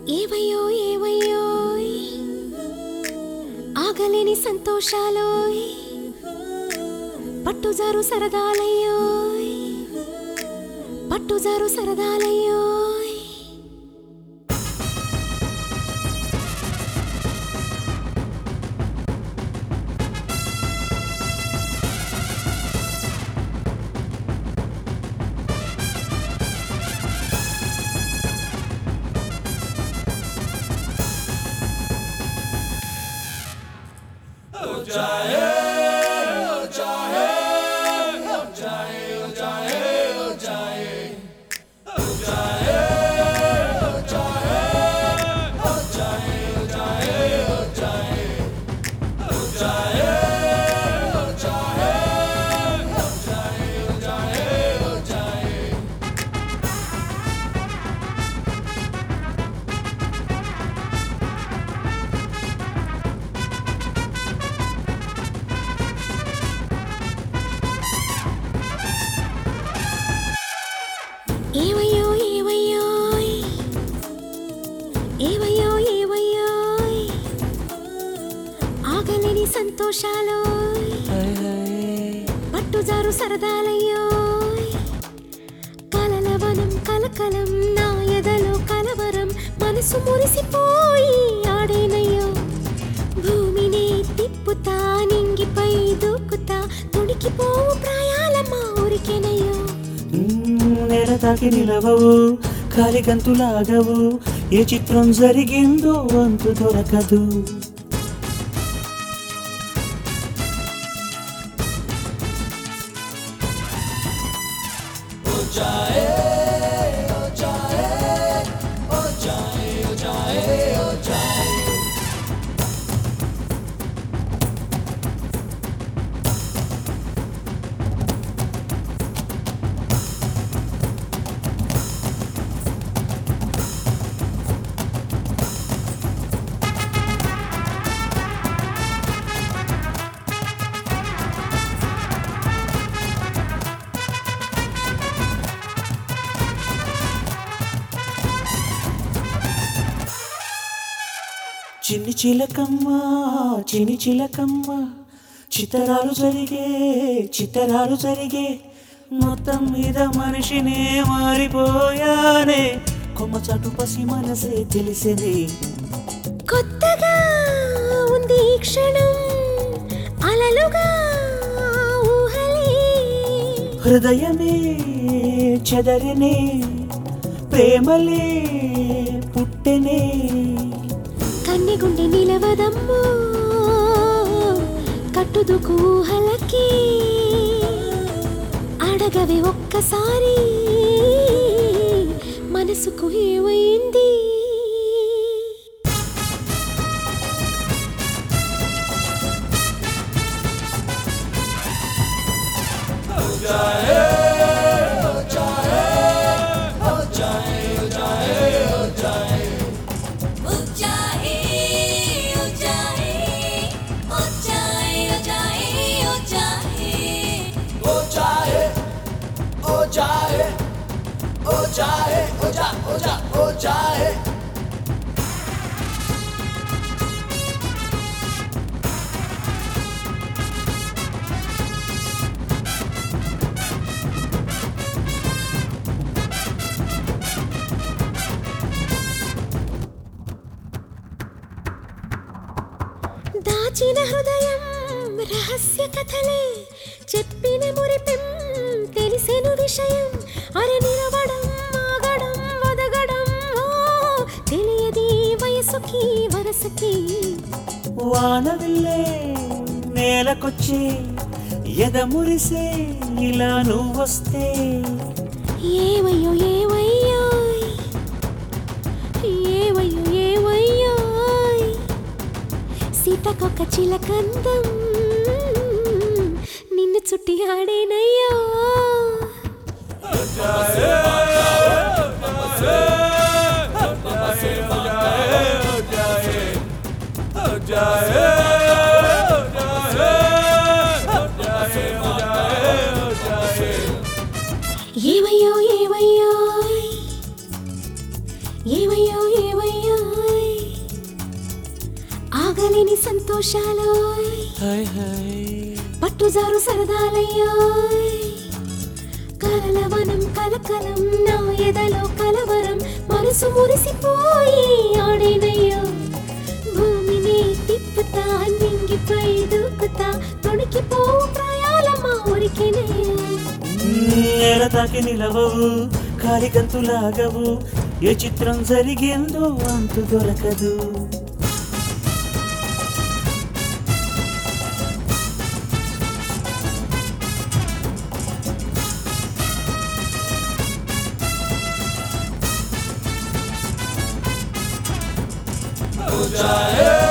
ఏవయ్యో ఏవయ్యోయ్ ఆగలేని సంతోషాలోయ్ పట్టుజారు సరదాలయ్యోయ్ పట్టుజారు సరదాలయ్యోయ్ ఏవయ్యో ఏవయ్యోయ్ ఏవయ్యో ఏవయ్యోయ్ ఆగలేని సంతోషాలోయ్ పట్టుజారు సరదాలయ్యోయ్ కలలవనం కలకలం నా ఎదలో కలవరం మనసు మురిసిపోయి ఆడేనయ్యో భూమిని తిప్పుతా నింగిపై దూకుతా తొడికిపోవు ప్రాయాలమ్మా ఊరికేనయ్యో నేల తాకి నిలవవు కాలి గంతులాగవు ఏ చిత్రం జరిగిందో అంతు దొరకదు చిన్ని చిలకమ్మ చిన్ని చిలకమ్మ చిత్తరాలు జరిగే మొత్తం మీద మనిషినే మారిపోయానే కొమ్మ చాటు పసి మనసే తెలిసేది కొత్తగా ఉంది ఈ క్షణం అలలుగా ఊహలే హృదయమే చెదరనే ప్రేమలే పుట్టెనే కన్నె గుండె నిలవదమ్మో కట్టుదుకు ఊహలకి అడగవే ఒక్కసారి మనసుకు ఏమైంది దాచిన హృదయం రహస్య కథలే చెప్పిన మురిపెం తెలిసెను విషయం అరే నిలవడం ఆగడం వదగడం తెలియది వయసుకి వరసకి వానవిల్లే నేలకొచ్చే ఎద మురిసే ఇలా నువ్వొస్తే ఏవయ్యో ఏవయ్యో ఏవయ్యో ఏవయ్యో సీతకొక చిలకందం నిన్ను చుట్టి ఆడేనయ్యో ఏవయ్యో ఏవయ్యో ఏవయ్యో ఏవయ్యో చెప్పలేని సంతోషాలు హాయ్ హాయ్ పట్టుజారు సరదాలయ్యో కలలవనం కలకలం నా ఎదలో కలవరం మనసు మురిసిపోయి ఆడేనయ్యో భూమిని తిప్పుతా నింగిపై దూకుతా తొణికిపో ప్రాయాలమ్మా ఊరికేనయ్యో నేల తాకి నిలవవు కాలి గంతులాగవు ఏ చిత్రం జరిగిందో అంతు దొరకదు जाए